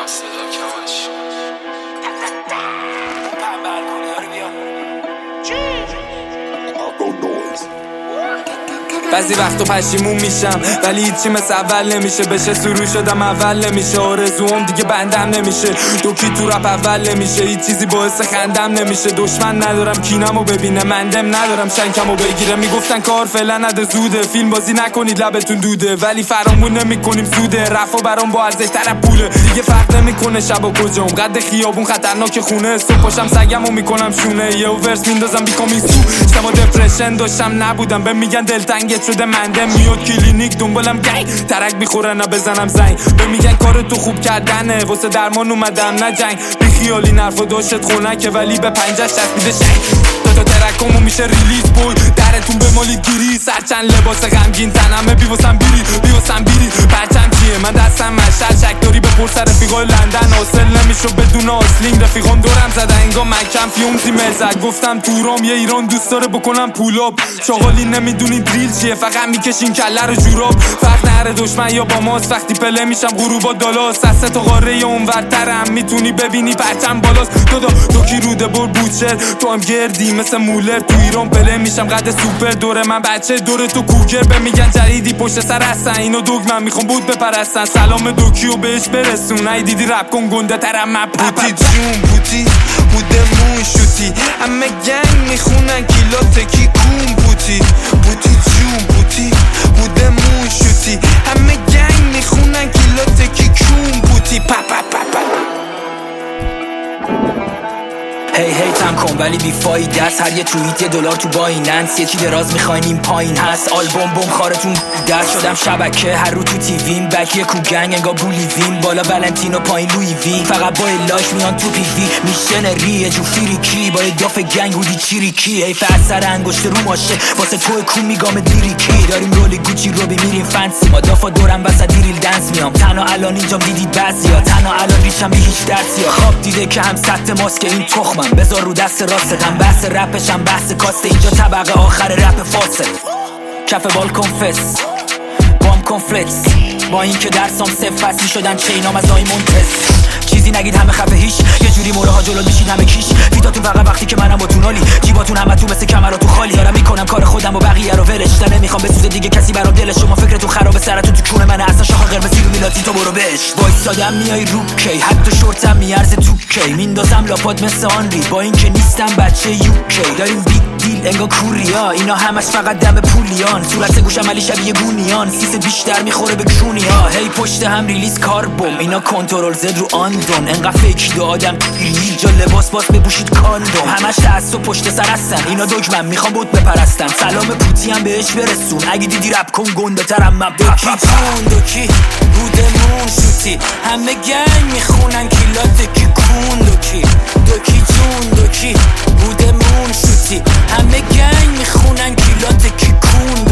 صدا کمش بعضی وقتا پشیمون میشم ولی هیچی مثل اول نمیشه. بشه سرو شدم اول نمیشه. آرزوام دیگه بندم نمیشه. دوکی تو رپ اول نمیشه. هیچ چیزی باعث خندم نمیشه. دشمن ندارم کینمو ببینه. مندم ندارم شنکمو بگیره. میگفتن کار فعلا نده زوده. فیلم بازی نکنید لبتون دوده. ولی فرامون نمیکنیم سوده. رفا برام با ارزش‌تر پوله. دیگه فرق نمیکنه شبا کجام. قد خیابون خطرناک خونه. صبح پاشم سگمو میکنم شونه. یه ورس میندازم بیکامیسو. سما دپرشن داشتم نبودم. به میگن دلتنگ شده مندم. میاد کلینیک دنبالم گنگ. ترک میخوره نه بزنم زنگ. به میگن کار تو خوب کردنه. واسه درمان اومدم نه جنگ. بی خیالی نرفا داشت خونکه ولی به پنجش چسبیده شنگ. تا ترکمو میشه ریلیز بوی. درتون به مالی گیری. سرچند لباس غمگین تنمه. بیواسم بیری پرچم چیه من دستم مشل. شک داری به پرس رفیقای لندن. حاصل نمیشو بدون آسلینگ. رفیقام دورم زده انگا مکم فیومزی مزد. گفتم تورام یه ایران دوست داره بکنم پولاب. شغالی نمیدونی دریل چیه. فقط میکشین کله رو جوراب. فرق نره دشمن یا با ماست. وقتی پله میشم غروبا دالاست. سسه تا قاره اونورترم. میتونی ببینی پرچم بالاست. دو کی روده بر بوچر. تو هم گردی مثل مولر. تو ایران پله میشم قد سوپر. دور من بچه دور تو کوگر. به میگن جدیدی پشت سر هستن. اینو دوگ من میخوام بود بپرستن. سلام دوکیو بهش برسون. ای دیدی رپ کن گنده ترم من بوتی جون بوتی بودمون شوتی. همه گنگ میخونن کیلات کی کون بوتی. بوتی جون بوتی بودمون شوتی. همه گنگ میخونن کیلات کی کون بوتی. پا پا پا پا. هی تم کن ولی بی فایده است. هر یه توییت $1 تو بایننس. یکی دراز میخواین این پایین هست. آلبوم بوم خارتون دست شدم شبکه. هر رو تو تیویم بک کو گنگ انگا بولیوین. بالا ولنتینو پایین لوی وی. فقط با لاش میان تو پی وی. میشنری یه جو فریکی با یه داف گنگ بودی چیریکی. حیف اثر انگشت رو ماشه واسه تو کو میگام دیریکی. داریم رول گوچی رو میریم فنسی. ما دافا دورم وسط دیریل دنس میام. تنها الان اینجام دیدید بعضیا. تنها الان ریشم بی هیچ درسیا. خواب دیده که هم سطح ماسک این تخمم. بذار رو دست راستم. بحث رپشم بحث کاسته. اینجا طبقه آخر رپ فاسد. کف بالکن فس بام کنفلکس. با این که درسام صفر فصلی شدن چینام از آیمون تست. چیزی نگید همه خفه هیچ. یه جوری موره ها جلو میشین همه کیش. فیتاتون فقط وقتی که منم با تونالی. جیباتون همه تو مثل کمراتون خالی. دارم میکنم کار خودم و بقیه رو ولش. نمیخوام بسوزه دیگه کسی برام دلش. شما فکرتون خرابه سرتون تو کونه منه. اصلا شاخ قرمزی رو میلاتی تو برو بش. وایسادم میای رو کی. حتی شورتم میارزه تو کی. میندازم لاپات مثل آنری. با این که نیستم بچه یوکی. داریم بیگ دیل انگا کوریا. اینا همش فقط دم پولیان. صورت گوشم علی شبیه گونیان. سیس بیشتر میخوره به کونیا. هی پشت هم ریلیز کاربوم. اینا کنترل زد رو آندون. انقدر فیک دو آدم اینجا لباس باس بپوشید کاندوم. همش تعصب پشت سر هستن. اینا دگمن میخوام بود بپرستن. سلام پوتی هم بهش برسون. اگه دیدی رپ کن گنده ترم من. دوکی جون دوکی بودمون شوتی. همه گنگ میخونن کیلات کی کون. دوکی جون دوکی بودمون شوتی. همه گنگ میخونن کیلات کی کون.